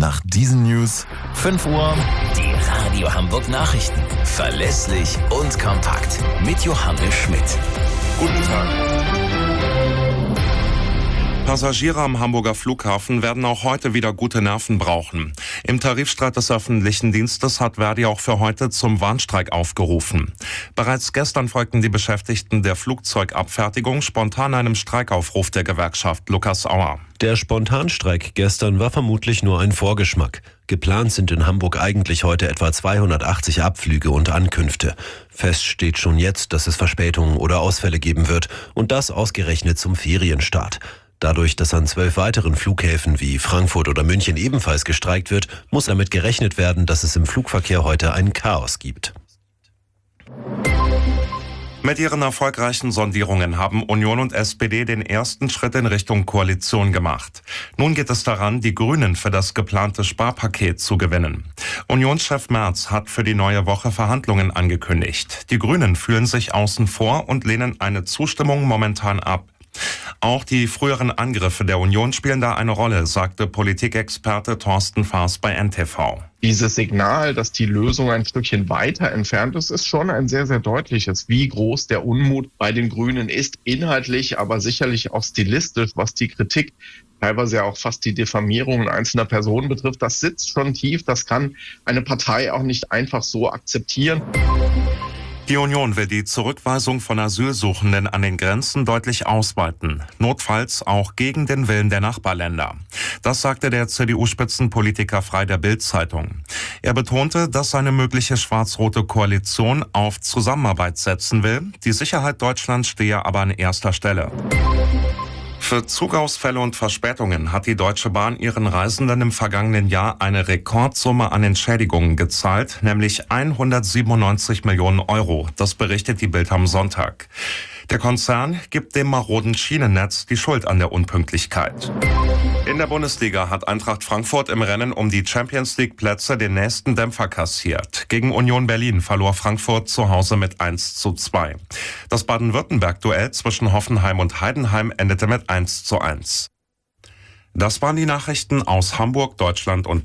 Nach diesen News 5 Uhr. Die Radio Hamburg Nachrichten. Verlässlich und kompakt. Mit Johannes Schmidt. Guten Tag. Passagiere am Hamburger Flughafen werden auch heute wieder gute Nerven brauchen. Im Tarifstreit des öffentlichen Dienstes hat Verdi auch für heute zum Warnstreik aufgerufen. Bereits gestern folgten die Beschäftigten der Flugzeugabfertigung spontan einem Streikaufruf der Gewerkschaft Lukas Auer. Der Spontanstreik gestern war vermutlich nur ein Vorgeschmack. Geplant sind in Hamburg eigentlich heute etwa 280 Abflüge und Ankünfte. Fest steht schon jetzt, dass es Verspätungen oder Ausfälle geben wird, und das ausgerechnet zum Ferienstart. Dadurch, dass an 12 weiteren Flughäfen wie Frankfurt oder München ebenfalls gestreikt wird, muss damit gerechnet werden, dass es im Flugverkehr heute ein Chaos gibt. Mit ihren erfolgreichen Sondierungen haben Union und SPD den ersten Schritt in Richtung Koalition gemacht. Nun geht es daran, die Grünen für das geplante Sparpaket zu gewinnen. Unionschef Merz hat für die neue Woche Verhandlungen angekündigt. Die Grünen fühlen sich außen vor und lehnen eine Zustimmung momentan ab. Auch die früheren Angriffe der Union spielen da eine Rolle, sagte Politikexperte Thorsten Faas bei NTV. Dieses Signal, dass die Lösung ein Stückchen weiter entfernt ist, ist schon ein sehr, sehr deutliches. Wie groß der Unmut bei den Grünen ist, inhaltlich, aber sicherlich auch stilistisch, was die Kritik, teilweise ja auch fast die Diffamierungen einzelner Personen betrifft, das sitzt schon tief. Das kann eine Partei auch nicht einfach so akzeptieren. Die Union will die Zurückweisung von Asylsuchenden an den Grenzen deutlich ausweiten, notfalls auch gegen den Willen der Nachbarländer. Das sagte der CDU-Spitzenpolitiker Frey der Bild-Zeitung. Er betonte, dass eine mögliche schwarz-rote Koalition auf Zusammenarbeit setzen will. Die Sicherheit Deutschlands stehe aber an erster Stelle. Für Zugausfälle und Verspätungen hat die Deutsche Bahn ihren Reisenden im vergangenen Jahr eine Rekordsumme an Entschädigungen gezahlt, nämlich 197 Millionen Euro. Das berichtet die Bild am Sonntag. Der Konzern gibt dem maroden Schienennetz die Schuld an der Unpünktlichkeit. In der Bundesliga hat Eintracht Frankfurt im Rennen um die Champions-League-Plätze den nächsten Dämpfer kassiert. Gegen Union Berlin verlor Frankfurt zu Hause mit 1:2. Das Baden-Württemberg-Duell zwischen Hoffenheim und Heidenheim endete mit 1:1. Das waren die Nachrichten aus Hamburg, Deutschland und